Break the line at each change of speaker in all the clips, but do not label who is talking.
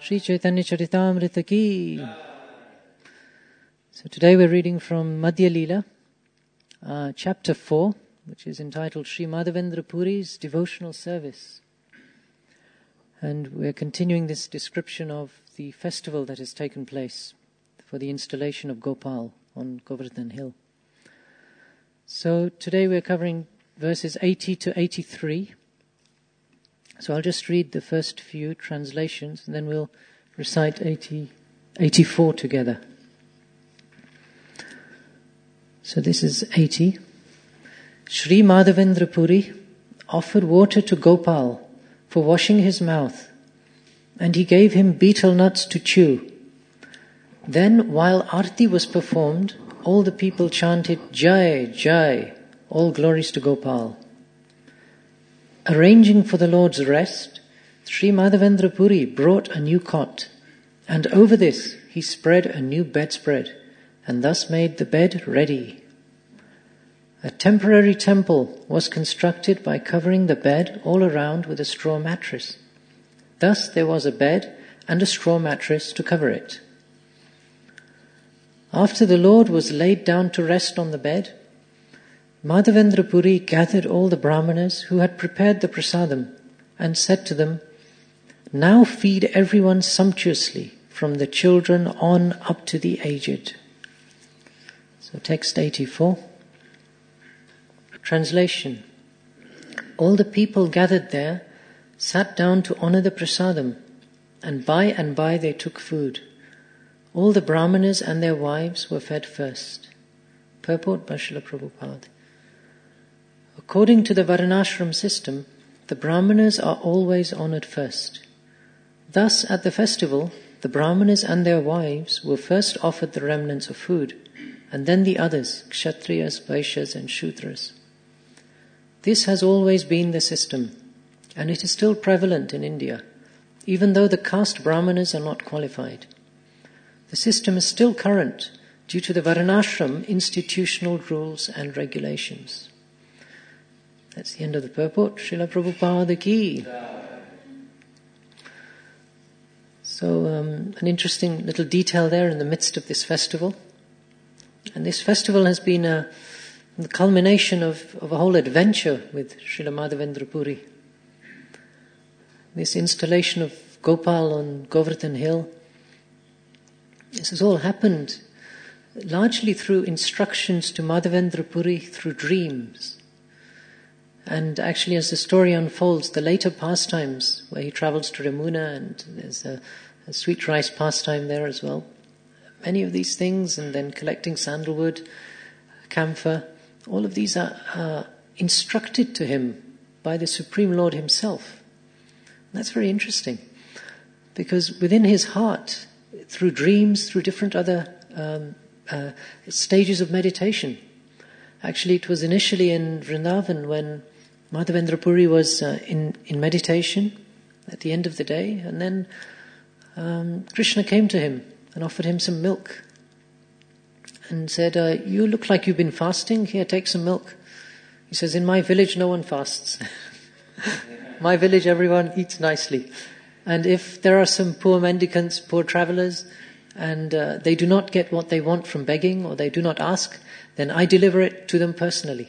Sri Chaitanya Charitamrita ki. So today we're reading from Madhya Leela, chapter 4, which is entitled Sri Madhavendra Puri's Devotional Service. And we're continuing this description of the festival that has taken place for the installation of Gopal on Govardhan Hill. So today we're covering verses 80 to 83. So I'll just read the first few translations and then we'll recite 84 together. So this is 80. Sri Madhavendra Puri offered water to Gopal for washing his mouth, and he gave him betel nuts to chew. Then, while Aarti was performed, all the people chanted, Jai, Jai, all glories to Gopal. Arranging for the Lord's rest, Sri Madhavendra Puri brought a new cot, and over this he spread a new bedspread, and thus made the bed ready. A temporary temple was constructed by covering the bed all around with a straw mattress. Thus there was a bed and a straw mattress to cover it. After the Lord was laid down to rest on the bed, Madhavendra Puri gathered all the brahmanas who had prepared the prasadam and said to them, Now feed everyone sumptuously, from the children on up to the aged. So text 84. Translation. All the people gathered there sat down to honor the prasadam, and by they took food. All the brahmanas and their wives were fed first. Purport by Srila Prabhupada. According to the Varnashram system, the brahmanas are always honored first. Thus, at the festival, the brahmanas and their wives were first offered the remnants of food, and then the others, kshatriyas, vaishyas and shudras. This has always been the system, and it is still prevalent in India, even though the caste brahmanas are not qualified. The system is still current due to the Varnashram institutional rules and regulations. That's the end of the purport. Srila Prabhupada ki. So, an interesting little detail there in the midst of this festival. And this festival has been the culmination of a whole adventure with Srila Madhavendra Puri. This installation of Gopal on Govardhan Hill, this has all happened largely through instructions to Madhavendra Puri through dreams. And actually, as the story unfolds, the later pastimes where he travels to Ramuna, and there's a sweet rice pastime there as well. Many of these things, and then collecting sandalwood, camphor, all of these are instructed to him by the Supreme Lord himself. And that's very interesting, because within his heart, through dreams, through different other stages of meditation. Actually, it was initially in Vrindavan when Madhavendra Puri was in meditation at the end of the day, and then Krishna came to him and offered him some milk and said, you look like you've been fasting, here, take some milk. He says, in my village no one fasts. My village everyone eats nicely. And if there are some poor mendicants, poor travelers, and they do not get what they want from begging, or they do not ask, then I deliver it to them personally.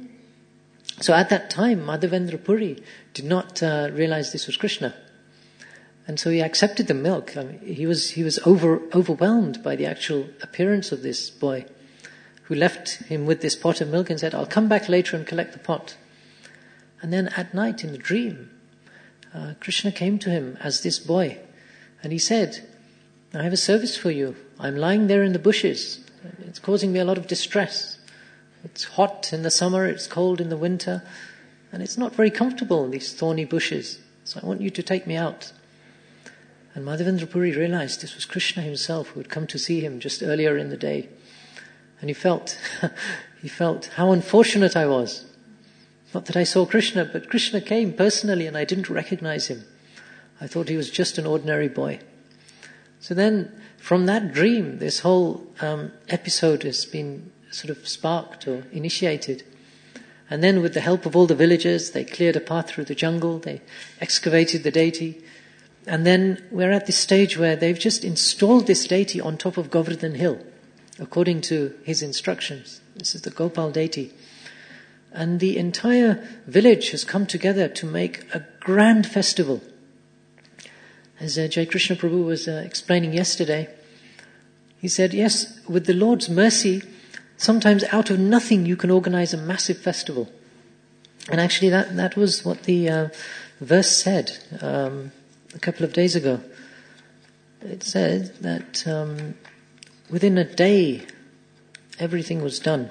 So at that time, Madhavendra Puri did not realize this was Krishna. And so he accepted the milk. I mean, he was overwhelmed by the actual appearance of this boy, who left him with this pot of milk and said, I'll come back later and collect the pot. And then at night in the dream, Krishna came to him as this boy, and he said, I have a service for you. I'm lying there in the bushes. It's causing me a lot of distress. It's hot in the summer, it's cold in the winter, and it's not very comfortable, these thorny bushes. So I want you to take me out. And Madhavendra Puri realized this was Krishna himself who had come to see him just earlier in the day. And he felt how unfortunate I was. Not that I saw Krishna, but Krishna came personally and I didn't recognize him. I thought he was just an ordinary boy. So then, from that dream, this whole episode has been sort of sparked or initiated. And then with the help of all the villagers, they cleared a path through the jungle, they excavated the deity, And then we're at this stage where they've just installed this deity on top of Govardhan Hill, according to his instructions. This is the Gopal deity. And the entire village has come together to make a grand festival. As Jai Krishna Prabhu was explaining yesterday, he said, yes, with the Lord's mercy, sometimes out of nothing you can organize a massive festival. And actually that was what the verse said a couple of days ago. It said that within a day everything was done.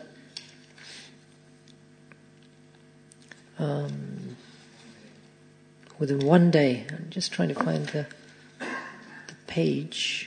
Within one day. I'm just trying to find the page.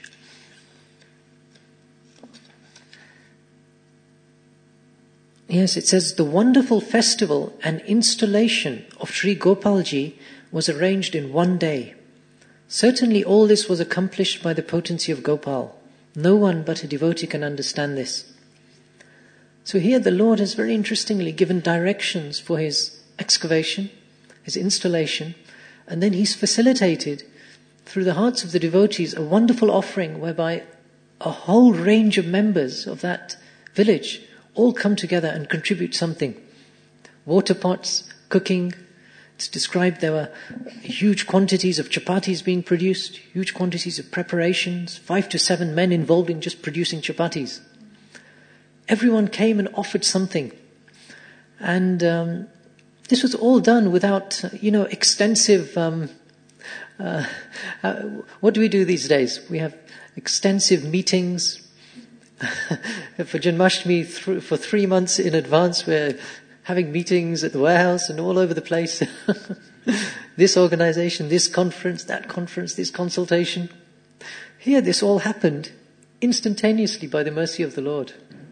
Yes, it says, the wonderful festival and installation of Sri Gopalji was arranged in one day. Certainly all this was accomplished by the potency of Gopal. No one but a devotee can understand this. So here the Lord has very interestingly given directions for his excavation, his installation, and then he's facilitated through the hearts of the devotees a wonderful offering whereby a whole range of members of that village all come together and contribute something. Water pots, cooking. It's described there were huge quantities of chapatis being produced, huge quantities of preparations, 5 to 7 men involved in just producing chapatis. Everyone came and offered something. And this was all done without, extensive... what do we do these days? We have extensive meetings. For Janmashtami, for 3 months in advance, we're having meetings at the warehouse and all over the place. This organization, this conference, this consultation. Here, this all happened instantaneously by the mercy of the Lord.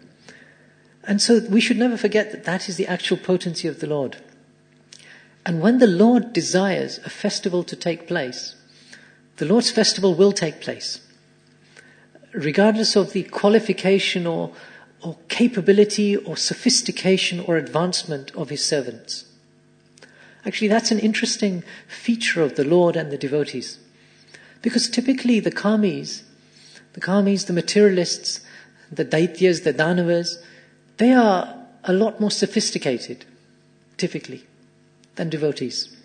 And so we should never forget that that is the actual potency of the Lord. And when the Lord desires a festival to take place, the Lord's festival will take place, regardless of the qualification or capability or sophistication or advancement of his servants. Actually, that's an interesting feature of the Lord and the devotees. Because typically the kamis, the materialists, the daityas, the danavas, they are a lot more sophisticated, typically, than devotees.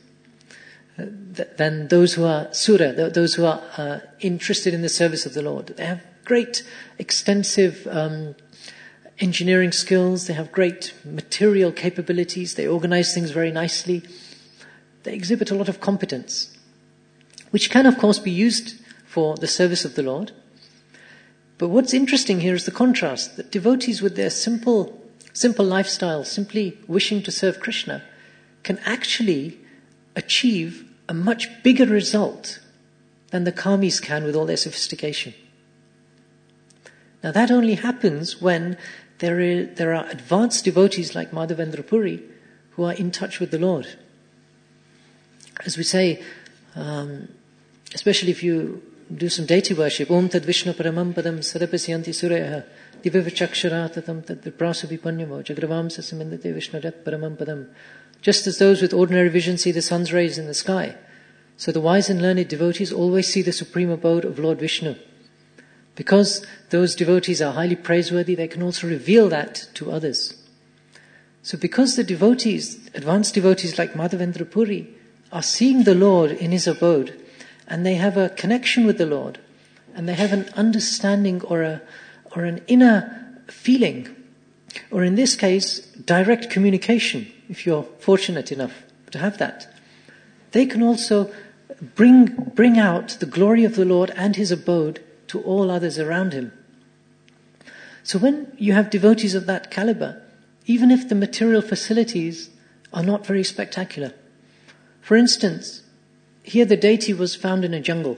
Than those who are sura, those who are interested in the service of the Lord. They have great, extensive engineering skills. They have great material capabilities. They organize things very nicely. They exhibit a lot of competence, which can, of course, be used for the service of the Lord. But what's interesting here is the contrast, that devotees with their simple lifestyle, simply wishing to serve Krishna, can actually achieve a much bigger result than the kamis can with all their sophistication. Now that only happens when there are advanced devotees like Madhavendra Puri who are in touch with the Lord. As we say, especially if you do some deity worship, Om Tad Vishnu Paramam Padam Sadapasyanti Suryaha Divyavachakshara Tad Viprasa Vipanyamo Jagravam Sasamindate Vishnurat Paramam Padam. Just as those with ordinary vision see the sun's rays in the sky, so the wise and learned devotees always see the supreme abode of Lord Vishnu. Because those devotees are highly praiseworthy, they can also reveal that to others. So because the devotees, advanced devotees like Madhavendra Puri, are seeing the Lord in his abode, and they have a connection with the Lord, and they have an understanding or an inner feeling, or in this case, direct communication, if you're fortunate enough to have that, they can also bring out the glory of the Lord and his abode to all others around him. So when you have devotees of that caliber, even if the material facilities are not very spectacular. For instance, here the deity was found in a jungle.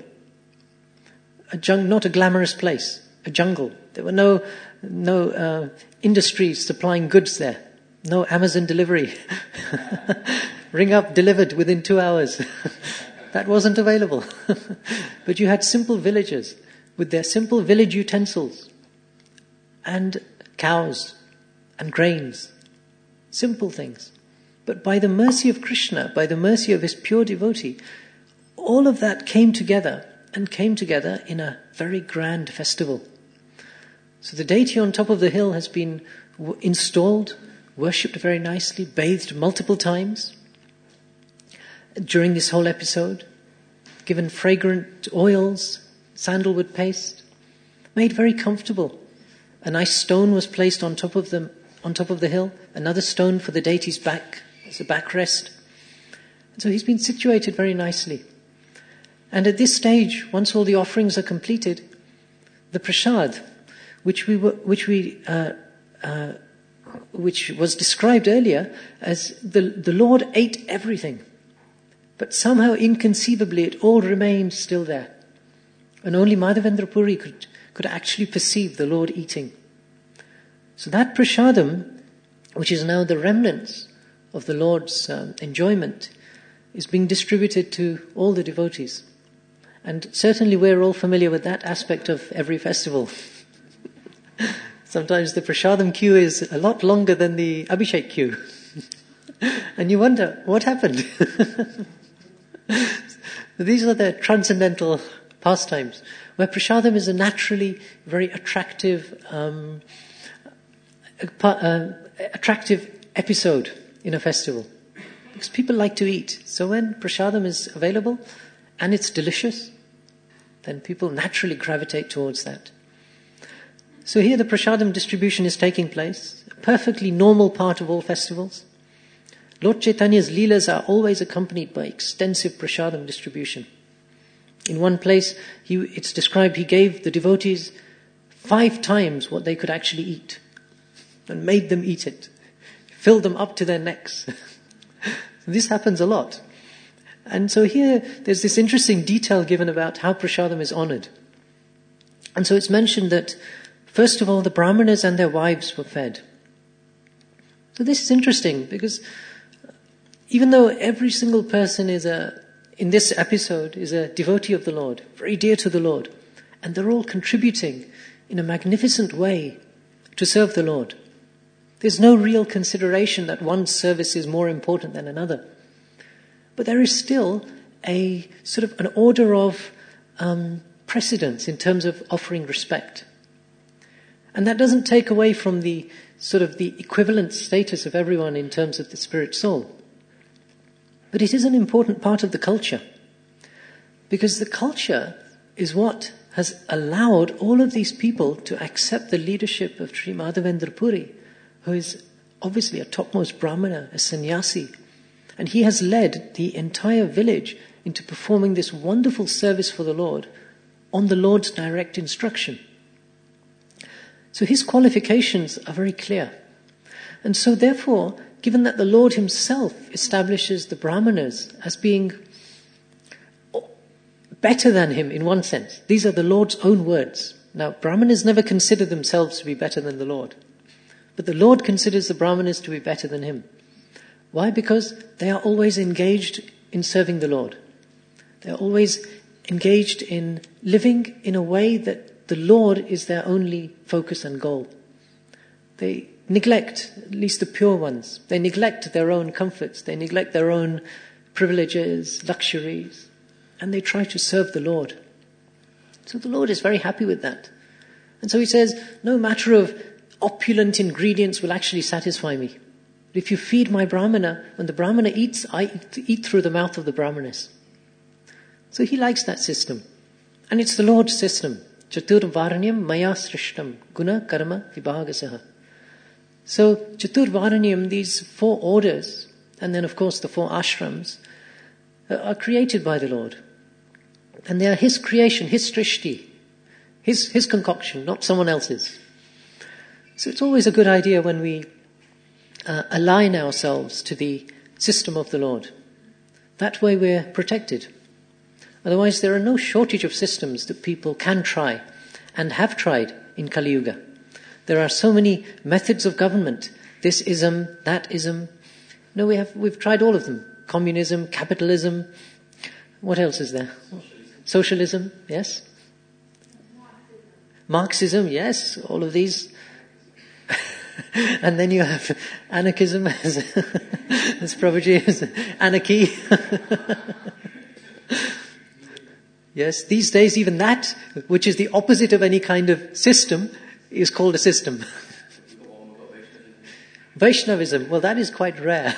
Not a glamorous place, a jungle. There were no industries supplying goods there. No Amazon delivery. Ring up, delivered within 2 hours. That wasn't available. But you had simple villagers with their simple village utensils and cows and grains. Simple things. But by the mercy of Krishna, by the mercy of his pure devotee, all of that came together in a very grand festival. So the deity on top of the hill has been installed, worshipped very nicely, bathed multiple times during this whole episode, given fragrant oils, sandalwood paste, made very comfortable. A nice stone was placed on top of the hill, another stone for the deity's back as a backrest. And so he's been situated very nicely. And at this stage, once all the offerings are completed, the prasad, which was described earlier as the Lord ate everything, but somehow inconceivably it all remained still there. And only Madhavendra Puri could actually perceive the Lord eating. So that prasadam, which is now the remnants of the Lord's enjoyment, is being distributed to all the devotees. And certainly we're all familiar with that aspect of every festival. Sometimes the prasadam queue is a lot longer than the Abhishek queue. And you wonder, what happened? These are the transcendental pastimes, where prasadam is a naturally very attractive episode in a festival. Because people like to eat. So when prasadam is available and it's delicious, then people naturally gravitate towards that. So here the prasadam distribution is taking place, a perfectly normal part of all festivals. Lord Chaitanya's leelas are always accompanied by extensive prasadam distribution. In one place, it's described he gave the devotees 5 times what they could actually eat and made them eat it, filled them up to their necks. This happens a lot. And so here there's this interesting detail given about how prasadam is honored. And so it's mentioned that first of all the brahmanas and their wives were fed. So this is interesting because even though every single person in this episode is a devotee of the Lord, very dear to the Lord, and they're all contributing in a magnificent way to serve the Lord. There's no real consideration that one service is more important than another. But there is still a sort of an order of precedence in terms of offering respect. And that doesn't take away from the sort of the equivalent status of everyone in terms of the spirit soul. But it is an important part of the culture. Because the culture is what has allowed all of these people to accept the leadership of Sri Madhavendra Puri, who is obviously a topmost brahmana, a sannyasi. And he has led the entire village into performing this wonderful service for the Lord on the Lord's direct instruction. So his qualifications are very clear. And so therefore, given that the Lord himself establishes the brahmanas as being better than him in one sense, these are the Lord's own words. Now, brahmanas never consider themselves to be better than the Lord. But the Lord considers the brahmanas to be better than him. Why? Because they are always engaged in serving the Lord. They are always engaged in living in a way that the Lord is their only focus and goal. They neglect, at least the pure ones, they neglect their own comforts, they neglect their own privileges, luxuries, and they try to serve the Lord. So the Lord is very happy with that. And so he says, no matter of opulent ingredients will actually satisfy me. If you feed my brahmana, when the brahmana eats, I eat through the mouth of the brahmanas. So he likes that system. And it's the Lord's system. Chatur varanyam maya srishtam guna karma vibhagasaha. So Chatur varanyam, these 4 orders, and then of course the 4 ashrams, are created by the Lord. And they are his creation, his srishti, his concoction, not someone else's. So it's always a good idea when we align ourselves to the system of the Lord. That way we're protected. Otherwise there are no shortage of systems that people can try and have tried in Kali Yuga. There are so many methods of government. This ism, that ism. No, we've tried all of them. Communism, capitalism. What else is there? Socialism, yes. Marxism, yes. All of these. And then you have anarchism as Prabhuji is anarchy. Yes, these days even that, which is the opposite of any kind of system, is called a system. Vaishnavism, well, that is quite rare.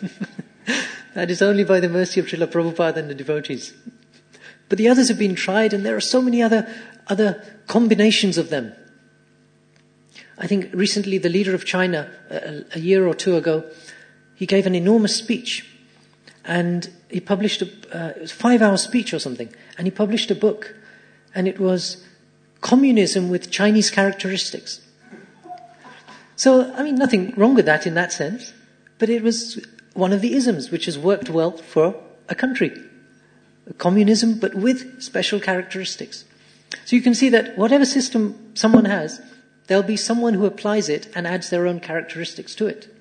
That is only by the mercy of Srila Prabhupada and the devotees. But the others have been tried, and there are so many other combinations of them. I think recently the leader of China, a year or two ago, he gave an enormous speech. And he published it was a 5-hour speech or something. And he published a book. And it was Communism with Chinese Characteristics. So, I mean, nothing wrong with that in that sense. But it was one of the isms which has worked well for a country. Communism, but with special characteristics. So you can see that whatever system someone has, there'll be someone who applies it and adds their own characteristics to it.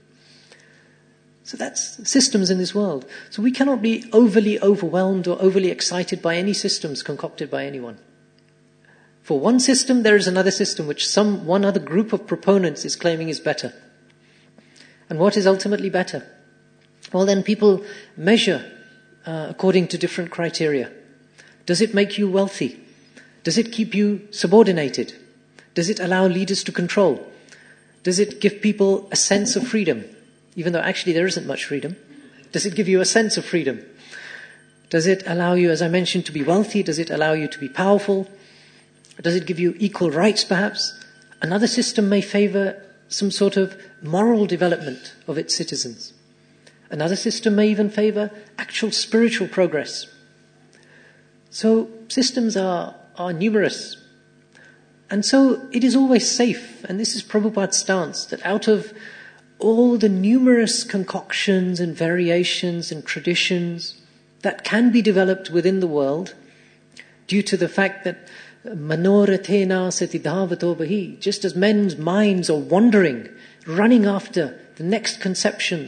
So that's systems in this world. So we cannot be overly overwhelmed or overly excited by any systems concocted by anyone. For one system, there is another system which one other group of proponents is claiming is better. And what is ultimately better? Well, then people measure according to different criteria. Does it make you wealthy? Does it keep you subordinated? Does it allow leaders to control? Does it give people a sense of freedom? Even though actually there isn't much freedom. Does it give you a sense of freedom? Does it allow you, as I mentioned, to be wealthy? Does it allow you to be powerful? Does it give you equal rights, perhaps? Another system may favor some sort of moral development of its citizens. Another system may even favor actual spiritual progress. So systems are numerous. And so it is always safe, and this is Prabhupada's stance, that out of all the numerous concoctions and variations and traditions that can be developed within the world, due to the fact that manorathena satidhavato bahi, just as men's minds are wandering, running after the next conception,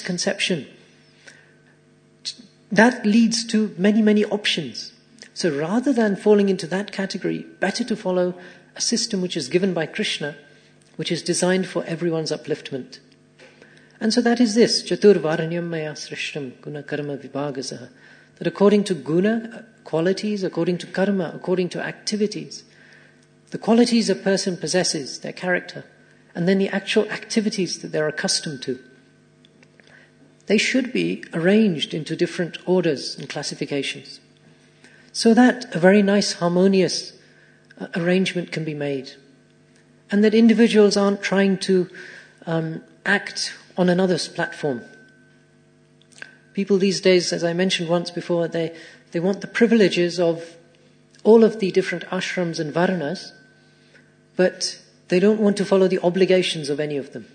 that leads to many, many options. So rather than falling into that category, better to follow a system which is given by Krishna, which is designed for everyone's upliftment. And so that is this, Chaturvaranyam maya srishtam guna karma vibhagasaha. That according to guna, qualities, according to karma, according to activities, the qualities a person possesses, their character, and then the actual activities that they're accustomed to, they should be arranged into different orders and classifications, so that a very nice, harmonious arrangement can be made. And that individuals aren't trying to act on another's platform. People these days, as I mentioned once before, they want the privileges of all of the different ashrams and varnas, but they don't want to follow the obligations of any of them.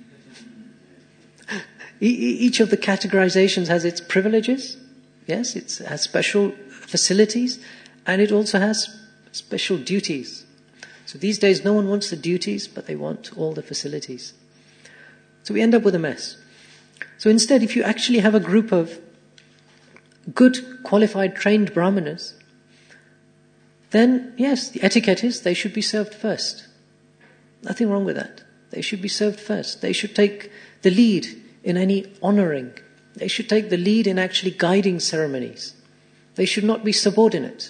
Each of the categorizations has its privileges. Yes, it has special facilities, and it also has special duties. So these days no one wants the duties, but they want all the facilities. So we end up with a mess. So instead, if you actually have a group of good, qualified, trained brahmanas, then yes, the etiquette is they should be served first. Nothing wrong with that. They should be served first. They should take the lead in any honoring. They should take the lead in actually guiding ceremonies. They should not be subordinate.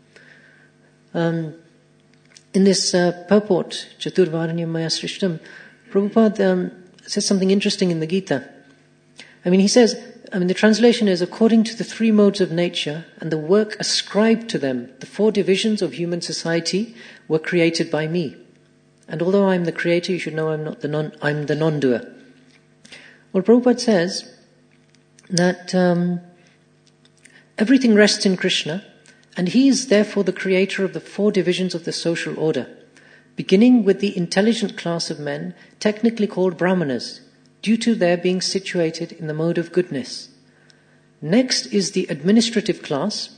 In this purport, Chaturvaranyam maya srishtam, Prabhupada says something interesting in the Gita. He says, the translation is, according to the 3 modes of nature and the work ascribed to them, the 4 divisions of human society were created by me. And although I'm the creator, you should know I'm the non-doer. Well, Prabhupada says that everything rests in Krishna, and he is therefore the creator of the 4 divisions of the social order, beginning with the intelligent class of men, technically called brahmanas, due to their being situated in the mode of goodness. Next is the administrative class.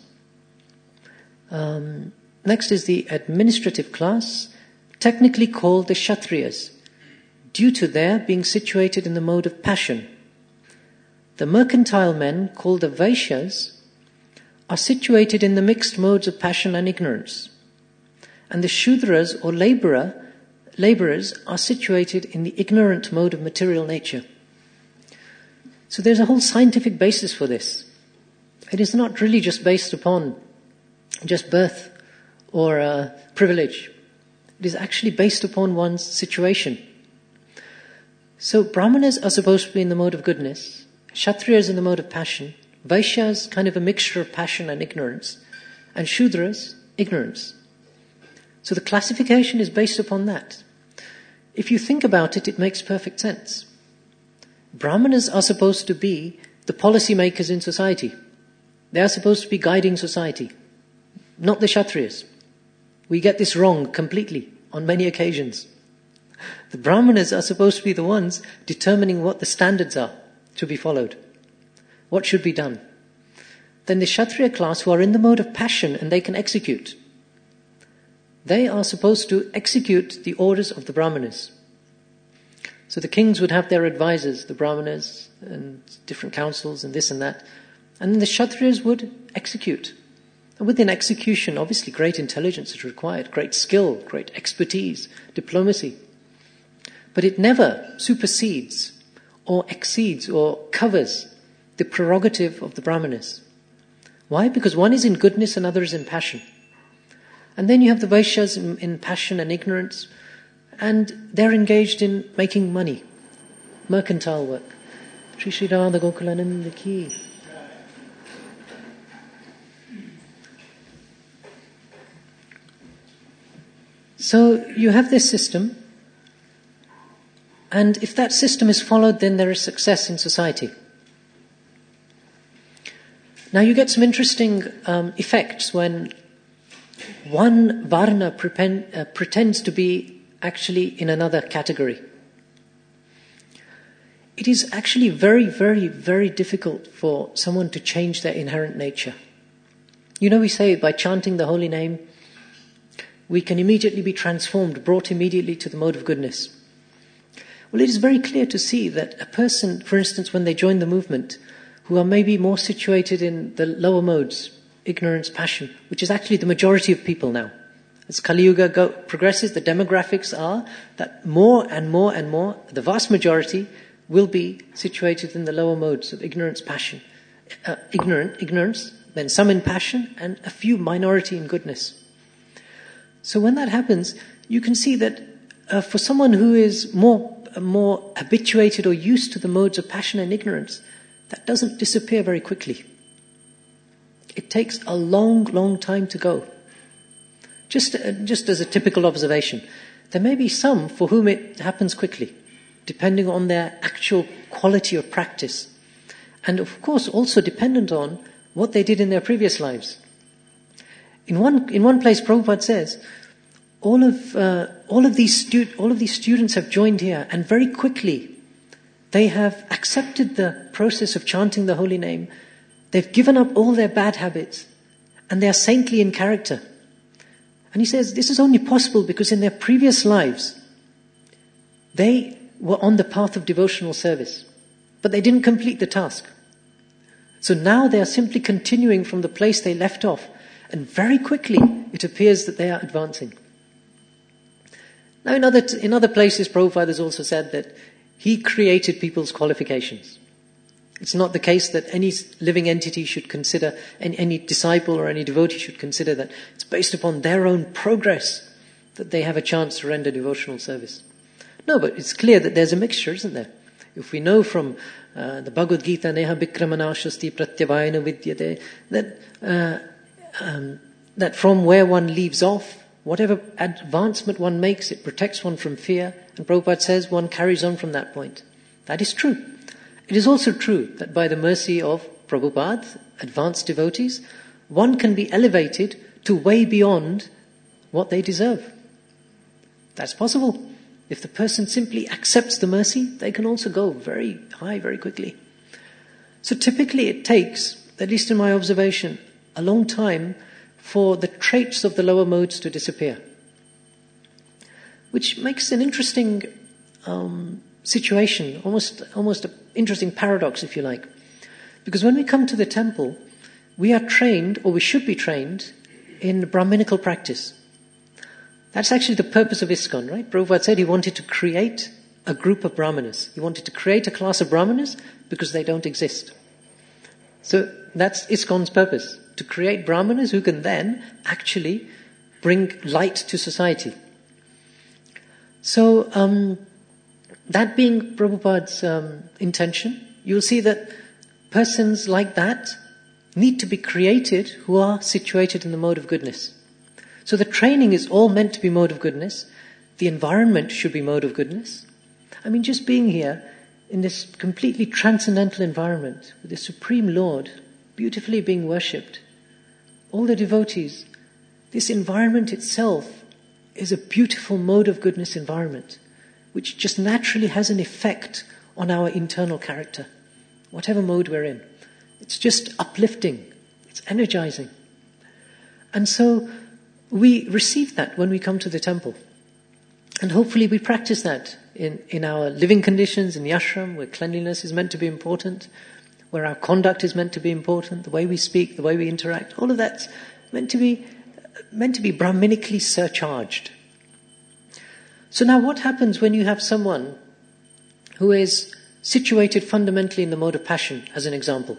Technically called the Kshatriyas, due to their being situated in the mode of passion. The mercantile men, called the Vaishyas, are situated in the mixed modes of passion and ignorance. And the Shudras, or laborers, are situated in the ignorant mode of material nature. So there's a whole scientific basis for this. It is not really just based upon just birth or privilege. It is actually based upon one's situation. So Brahmanas are supposed to be in the mode of goodness, Kshatriyas in the mode of passion, Vaishyas kind of a mixture of passion and ignorance, and Shudras, ignorance. So the classification is based upon that. If you think about it, it makes perfect sense. Brahmanas are supposed to be the policy makers in society. They are supposed to be guiding society, not the Kshatriyas. We get this wrong completely on many occasions. The Brahmanas are supposed to be the ones determining what the standards are to be followed, what should be done. Then the Kshatriya class, who are in the mode of passion and they can execute, they are supposed to execute the orders of the Brahmanas. So the kings would have their advisors, the Brahmanas, and different councils and this and that. And then the Kshatriyas would execute. And within execution, obviously great intelligence is required, great skill, great expertise, diplomacy. But it never supersedes or exceeds or covers the prerogative of the Brahmanas. Why? Because one is in goodness, another is in passion. And then you have the Vaishyas in passion and ignorance, and they're engaged in making money, mercantile work. Shri Shri Radha Gokulananda ki. So you have this system, and if that system is followed, then there is success in society. Now you get some interesting effects when one varna pretends to be actually in another category. It is actually very, very, very difficult for someone to change their inherent nature. You know, we say by chanting the holy name, we can immediately be transformed, brought immediately to the mode of goodness. Well, it is very clear to see that a person, for instance, when they join the movement, who are maybe more situated in the lower modes, ignorance, passion, which is actually the majority of people now. As Kali Yuga progresses, the demographics are that more and more and more, the vast majority will be situated in the lower modes of ignorance, passion, ignorance, then some in passion, and a few minority in goodness. So when that happens, you can see that for someone who is more habituated or used to the modes of passion and ignorance, that doesn't disappear very quickly. It takes a long, long time to go. Just as a typical observation, there may be some for whom it happens quickly, depending on their actual quality of practice. And of course also dependent on what they did in their previous lives. In one place, Prabhupada says, all of these students have joined here, and very quickly they have accepted the process of chanting the holy name. They've given up all their bad habits, and they are saintly in character. And he says this is only possible because in their previous lives they were on the path of devotional service, but they didn't complete the task. So now they are simply continuing from the place they left off, and very quickly it appears that they are advancing. Now in other places, Prabhupada has also said that he created people's qualifications. It's not the case that any living entity should consider, any disciple or any devotee should consider that it's based upon their own progress that they have a chance to render devotional service. No, but it's clear that there's a mixture, isn't there? If we know from the Bhagavad Gita, Neha Bikramanashasti Pratyavayana Vidyate, that from where one leaves off, whatever advancement one makes, it protects one from fear. And Prabhupada says one carries on from that point. That is true. It is also true that by the mercy of Prabhupada, advanced devotees, one can be elevated to way beyond what they deserve. That's possible. If the person simply accepts the mercy, they can also go very high very quickly. So typically it takes, at least in my observation, a long time for the traits of the lower modes to disappear. Which makes an interesting situation, almost an interesting paradox, if you like. Because when we come to the temple, we are trained, or we should be trained, in Brahminical practice. That's actually the purpose of ISKCON, right? Prabhupada said he wanted to create a group of Brahmanas. He wanted to create a class of Brahmanas because they don't exist. So that's ISKCON's purpose. to create brahmanas who can then actually bring light to society. So, that being Prabhupada's intention, you'll see that persons like that need to be created who are situated in the mode of goodness. So the training is all meant to be mode of goodness. The environment should be mode of goodness. I mean, just being here in this completely transcendental environment with the Supreme Lord beautifully being worshipped, all the devotees, this environment itself is a beautiful mode of goodness environment, which just naturally has an effect on our internal character, whatever mode we're in. It's just uplifting, it's energizing. And so we receive that when we come to the temple. And hopefully we practice that in our living conditions, in the ashram, where cleanliness is meant to be important, where our conduct is meant to be important, the way we speak, the way we interact, all of that's meant to be brahminically surcharged. So now what happens when you have someone who is situated fundamentally in the mode of passion, as an example?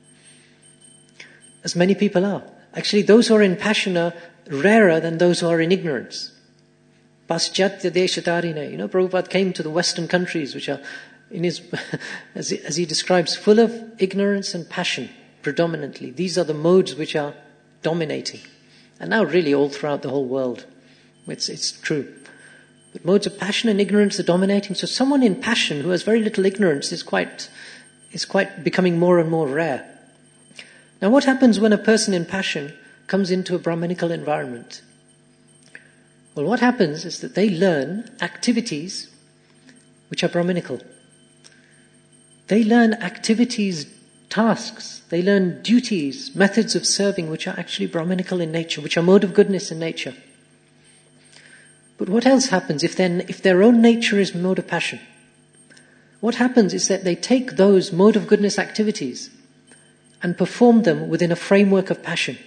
As many people are. Actually, those who are in passion are rarer than those who are in ignorance. Paschatya deshatarine. Prabhupada came to the Western countries, which are, in his, as he describes, full of ignorance and passion, predominantly. These are the modes which are dominating. And now really all throughout the whole world. It's true. But modes of passion and ignorance are dominating. So someone in passion who has very little ignorance is quite becoming more and more rare. Now what happens when a person in passion comes into a Brahminical environment? Well, what happens is that they learn activities which are Brahminical. They learn activities, tasks, they learn duties, methods of serving which are actually Brahminical in nature, which are mode of goodness in nature. But what else happens if their own nature is mode of passion? What happens is that they take those mode of goodness activities and perform them within a framework of passion.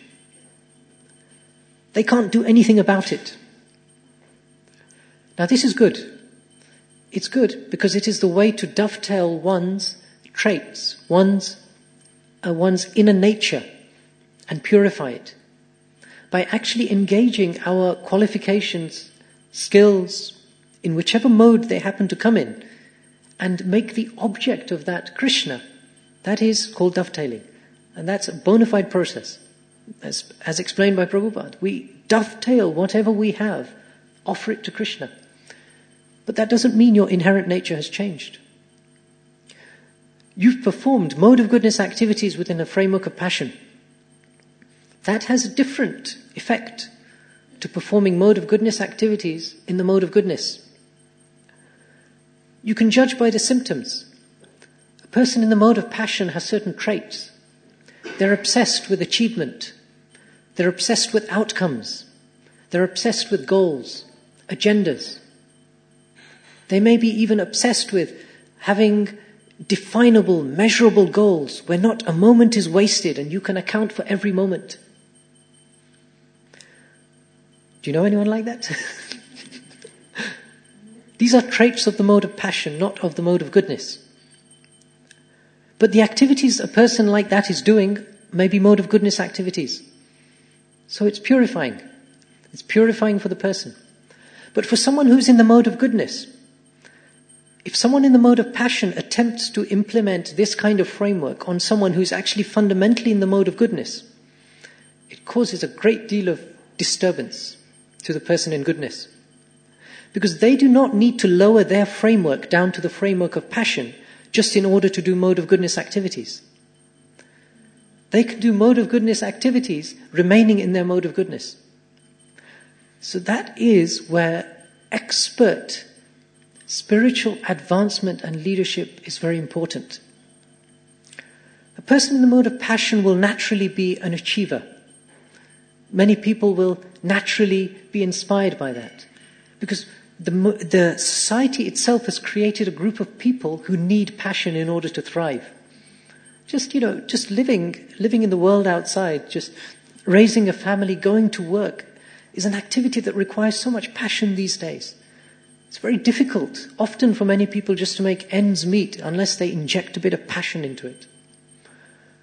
They can't do anything about it. Now this is good. It's good because it is the way to dovetail one's traits, one's inner nature, and purify it. By actually engaging our qualifications, skills, in whichever mode they happen to come in, and make the object of that Krishna, that is called dovetailing. And that's a bona fide process. As explained by Prabhupada, we dovetail whatever we have, offer it to Krishna. But that doesn't mean your inherent nature has changed. You've performed mode of goodness activities within a framework of passion. That has a different effect to performing mode of goodness activities in the mode of goodness. You can judge by the symptoms. A person in the mode of passion has certain traits. They're obsessed with achievement. They're obsessed with outcomes. They're obsessed with goals, agendas. They may be even obsessed with having definable, measurable goals where not a moment is wasted and you can account for every moment. Do you know anyone like that? These are traits of the mode of passion, not of the mode of goodness. But the activities a person like that is doing may be mode of goodness activities. So it's purifying. It's purifying for the person. But for someone who's in the mode of goodness, if someone in the mode of passion attempts to implement this kind of framework on someone who's actually fundamentally in the mode of goodness, it causes a great deal of disturbance to the person in goodness. Because they do not need to lower their framework down to the framework of passion just in order to do mode of goodness activities. They can do mode of goodness activities remaining in their mode of goodness. So that is where expert spiritual advancement and leadership is very important. A person in the mode of passion will naturally be an achiever. Many people will naturally be inspired by that. Because the society itself has created a group of people who need passion in order to thrive. Just living in the world outside, just raising a family, going to work, is an activity that requires so much passion these days. It's very difficult, often for many people, just to make ends meet unless they inject a bit of passion into it.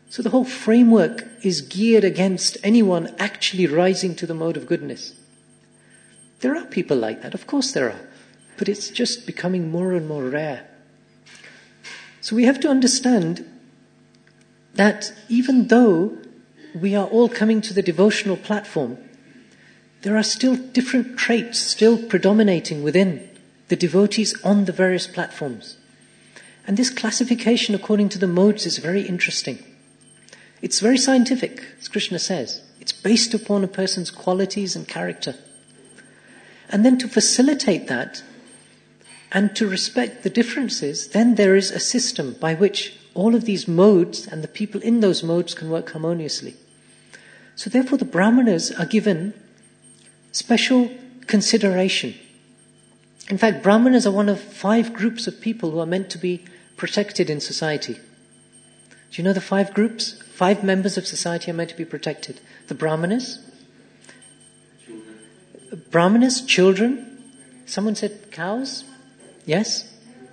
So the whole framework is geared against anyone actually rising to the mode of goodness. There are people like that, of course there are, but it's just becoming more and more rare. So we have to understand that even though we are all coming to the devotional platform, there are still different traits still predominating within the devotees on the various platforms. And this classification according to the modes is very interesting. It's very scientific, as Krishna says. It's based upon a person's qualities and character. And then to facilitate that and to respect the differences, then there is a system by which all of these modes and the people in those modes can work harmoniously. So therefore the Brahmanas are given special consideration. In fact, Brahmanas are one of 5 groups of people who are meant to be protected in society. Do you know the 5 groups? 5 members of society are meant to be protected. The Brahmanas, children. Someone said cows? Yes.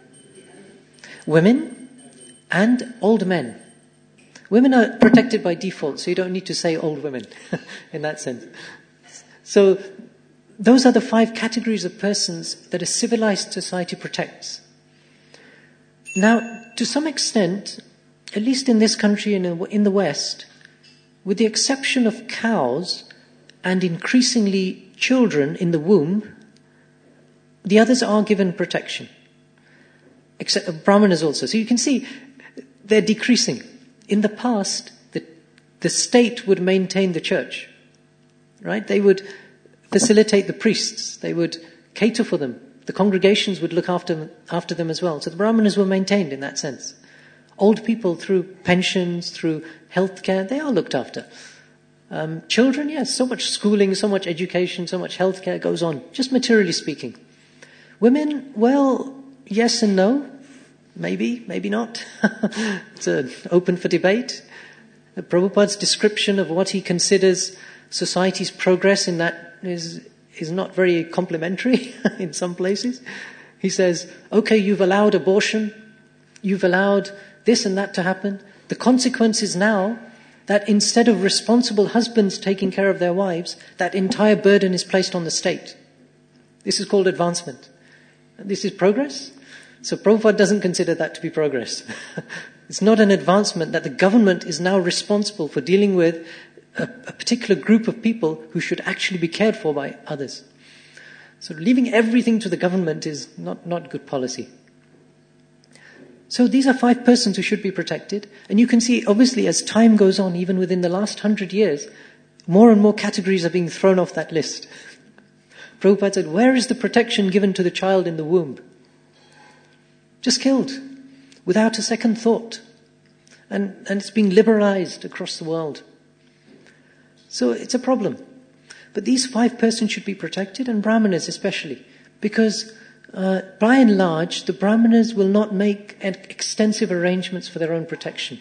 Women and old men. Women are protected by default, so you don't need to say old women in that sense. So those are the 5 categories of persons that a civilized society protects. Now, to some extent, at least in this country and in the West, with the exception of cows and increasingly children in the womb, the others are given protection. Except Brahmanas also. So you can see they're decreasing. In the past, the state would maintain the church, right? They would facilitate the priests. They would cater for them. The congregations would look after them as well. So the Brahmanas were maintained in that sense. Old people, through pensions, through healthcare, they are looked after. Children, yes, so much schooling, so much education, so much healthcare goes on, just materially speaking. Women, well, yes and no. Maybe, maybe not. It's open for debate. Prabhupada's description of what he considers society's progress in that is not very complimentary in some places. He says, okay, you've allowed abortion, you've allowed this and that to happen. The consequence is now that instead of responsible husbands taking care of their wives, that entire burden is placed on the state. This is called advancement. This is progress. So Prabhupada doesn't consider that to be progress. It's not an advancement that the government is now responsible for dealing with a particular group of people who should actually be cared for by others. So leaving everything to the government is not good policy. So these are 5 persons who should be protected. And you can see, obviously, as time goes on, even within the last 100 years, more and more categories are being thrown off that list. Prabhupada said, where is the protection given to the child in the womb? Just killed, without a second thought. And it's being liberalized across the world. So it's a problem. But these 5 persons should be protected, and Brahmanas especially, because by and large, the Brahmanas will not make extensive arrangements for their own protection.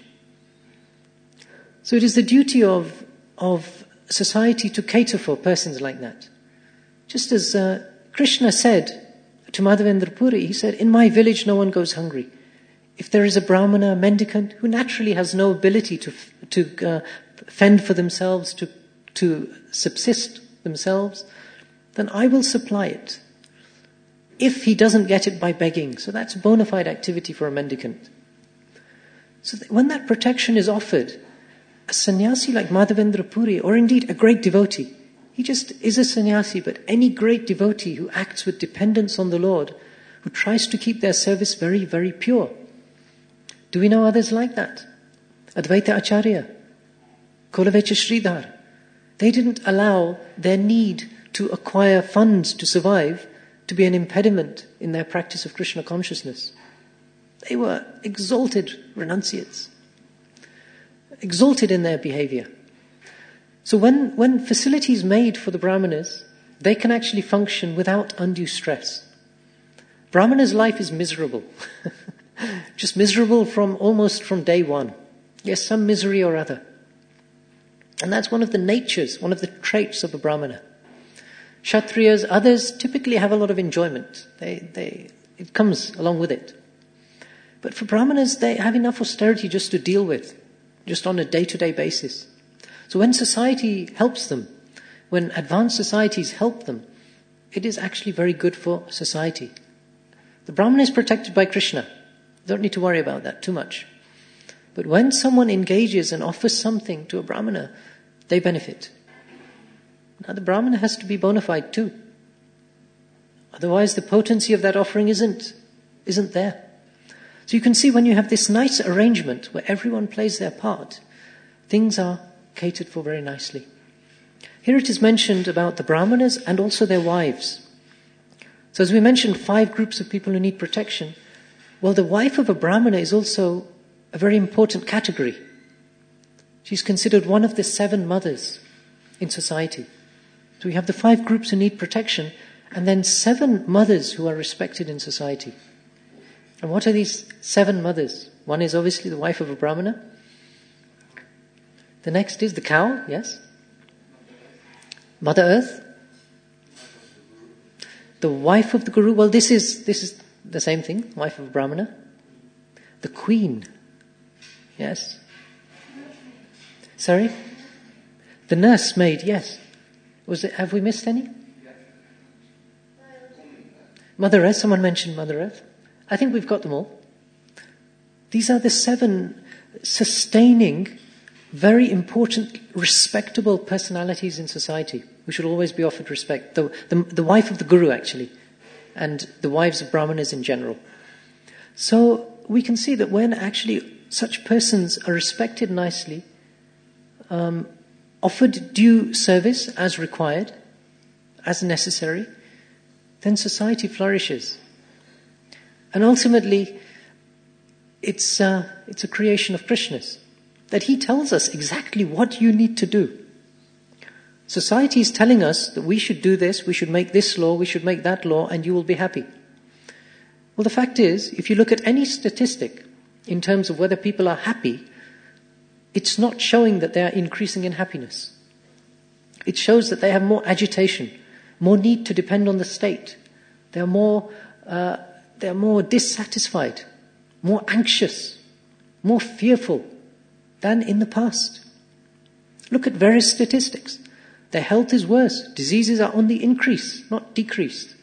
So it is the duty of society to cater for persons like that. Just as Krishna said to Madhavendra Puri, he said, in my village no one goes hungry. If there is a Brahmana, a mendicant, who naturally has no ability to fend for themselves, to subsist themselves, then I will supply it. If he doesn't get it by begging. So that's a bona fide activity for a mendicant. So when that protection is offered, a sannyasi like Madhavendra Puri, or indeed a great devotee, he just is a sannyasi, but any great devotee who acts with dependence on the Lord, who tries to keep their service very, very pure. Do we know others like that? Advaita Acharya, Kolavecha Sridhar. They didn't allow their need to acquire funds to survive to be an impediment in their practice of Krishna consciousness. They were exalted renunciates, exalted in their behavior. So when facility is made for the Brahmanas, they can actually function without undue stress. Brahmana's life is miserable. Just miserable almost from day one. Yes, some misery or other. And that's one of the natures, one of the traits of a Brahmana. Kshatriyas, others typically have a lot of enjoyment. It comes along with it. But for Brahmanas, they have enough austerity just to deal with. just on a day-to-day basis. So when society helps them, when advanced societies help them, it is actually very good for society. The Brahmana is protected by Krishna. Don't need to worry about that too much. But when someone engages and offers something to a Brahmana, they benefit. Now the Brahmana has to be bona fide too. Otherwise the potency of that offering isn't there. So you can see when you have this nice arrangement where everyone plays their part, things are catered for very nicely. Here it is mentioned about the Brahmanas and also their wives. So as we mentioned, 5 groups of people who need protection. Well, the wife of a Brahmana is also a very important category. She's considered one of the 7 mothers in society. So we have the 5 groups who need protection, and then 7 mothers who are respected in society. And what are these 7 mothers? One is obviously the wife of a Brahmana. The next is the cow, yes? Mother Earth. The wife of the Guru, well this is the same thing, wife of a Brahmana. The queen, yes. Sorry? The nursemaid, yes. Have we missed any? Mother Earth, someone mentioned Mother Earth. I think we've got them all. These are the 7 sustaining, very important, respectable personalities in society. We should always be offered respect. The wife of the Guru, actually, and the wives of Brahmanas in general. So we can see that when actually such persons are respected nicely, offered due service as required, as necessary, then society flourishes. And ultimately, it's a creation of Krishna's, that he tells us exactly what you need to do. Society is telling us that we should do this, we should make this law, we should make that law, and you will be happy. Well, the fact is, if you look at any statistic in terms of whether people are happy, it's not showing that they are increasing in happiness. It shows that they have more agitation, more need to depend on the state. They are more dissatisfied, more anxious, more fearful than in the past. Look at various statistics. Their health is worse. Diseases are on the increase, not decreased.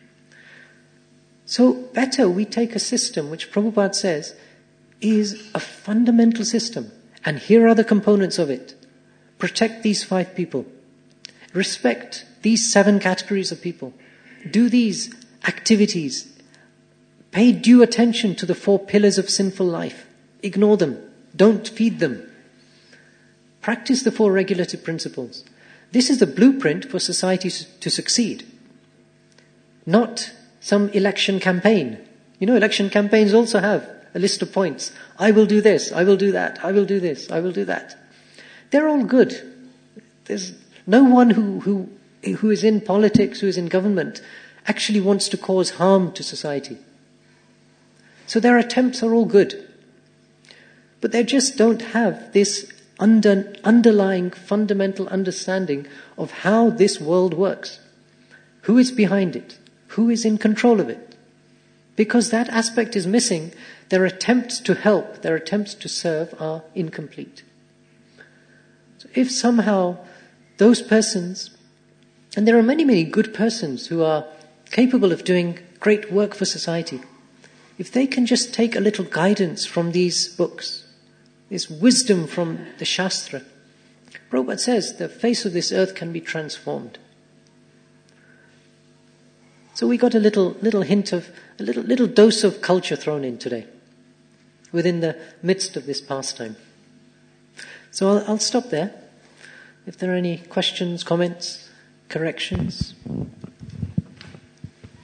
So better we take a system which Prabhupada says is a fundamental system. And here are the components of it. Protect these 5 people. Respect these 7 categories of people. Do these activities. Pay due attention to the 4 pillars of sinful life. Ignore them. Don't feed them. Practice the 4 regulative principles. This is the blueprint for society to succeed. Not some election campaign. You know, election campaigns also have a list of points. I will do this, I will do that, I will do this, I will do that. They're all good. There's no one who is in politics, who is in government, actually wants to cause harm to society. So their attempts are all good. But they just don't have this underlying fundamental understanding of how this world works. Who is behind it? Who is in control of it? Because that aspect is missing, their attempts to help, their attempts to serve are incomplete. So if somehow those persons, and there are many, many good persons who are capable of doing great work for society, if they can just take a little guidance from these books, this wisdom from the Shastra, Prabhupada says the face of this earth can be transformed. So we got a little hint of, a little dose of culture thrown in today, within the midst of this pastime. So I'll stop there. If there are any questions, comments, corrections.